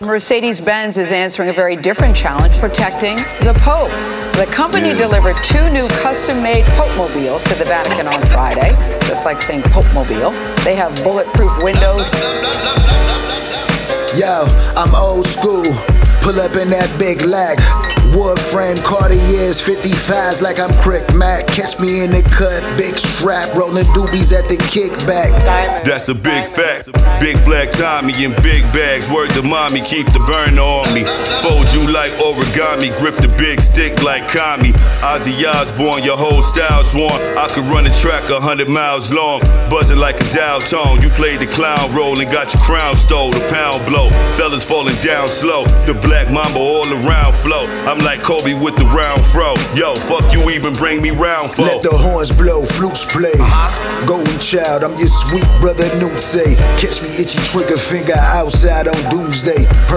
Mercedes-Benz is answering a very different challenge, protecting the Pope. The company delivered 2 new custom-made Pope-mobiles to the Vatican on Friday, just like saying Pope-mobile. They have bulletproof windows. Yo, I'm old school. Pull up in that big lag. Wood frame, Cartiers, 55s like I'm Crick Mac. Catch me in the cut, big strap, rolling doobies at the kickback. That's a big fact. Big flag Tommy in big bags. Word to mommy, keep the burner on me. Fold you like origami, grip the big stick like Kami. Ozzy Osbourne, your whole style sworn. I could run a track 100 miles long, buzzing like a dial tone. You played the clown role and got your crown stole. The pound blow, fellas falling down slow. The black mamba all around flow. I'm like Kobe with the round fro. Yo, fuck you even bring me round for. Let the horns blow, flutes play. Golden child, I'm your sweet brother Nunce. Catch me itchy trigger finger outside on doomsday.